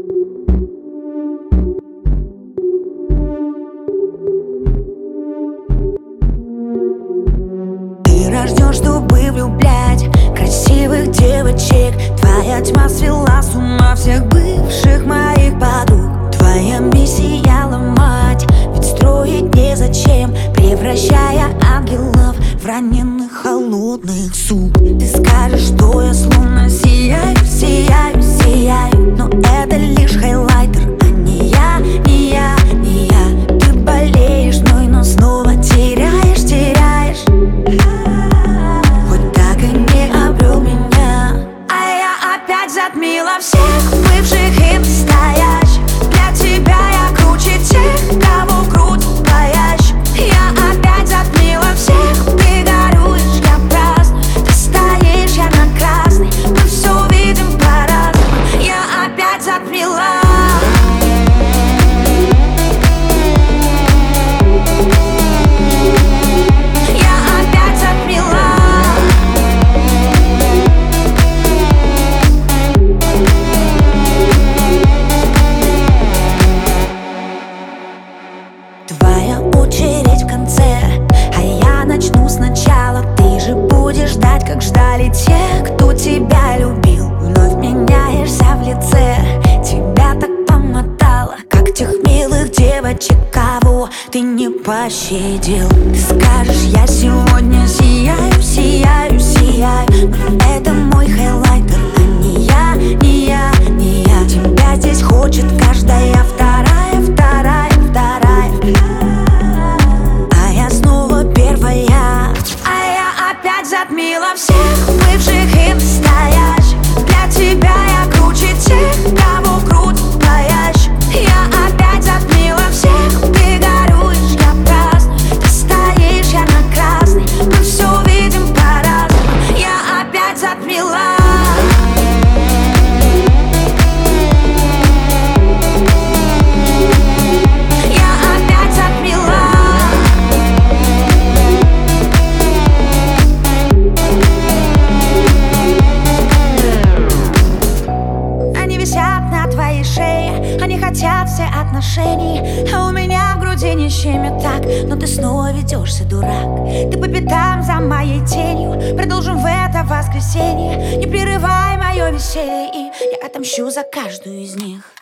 Ты рожден, чтобы влюблять красивых девочек. Твоя тьма свела с ума всех бывших моих подруг. Твоя миссия ломать, ведь строить незачем, превращая ангелов в раненых холодных сук. Ты скажешь, что я словно сияю, сияю, сияю, но это лишь хайлайтер, а не я, не я, не я. Ты болеешь мной, но снова теряешь, теряешь. Хоть так и не обрел меня, а я опять затмила всех бывших и настоящих. Для тебя я круче тех, кого крутит боящих. Я опять затмила всех, ты горюешь, я праздную. Ты стоишь, я на красный, мы все видим по-разному. Я опять затмила. Твоя очередь в конце, а я начну сначала. Ты же будешь ждать, как ждали те, кто тебя любил. Вновь меняешься в лице, тебя так помотало, как тех милых девочек, кого ты не пощадил. Ты скажешь, я сегодня сияю, сияю, сияю, но это мой хайлайтер, а не я, не я, не я. Тебя здесь хочет каждая вторая, вторая, вторая. А я снова первая, а я опять затмила всех бывших и настоящих. Для тебя я круче тех, кого крутит боящих. Я опять затмила всех, ты горюешь, я праздную. Ты стоишь, я на красный, мы все видим по-разному. Я опять затмила. На твоей шее они хотят все отношений, а у меня в груди не щемит так. Но ты снова ведешься, дурак. Ты по пятам за моей тенью. Продолжим в это воскресенье. Не прерывай мое веселье, и я отомщу за каждую из них.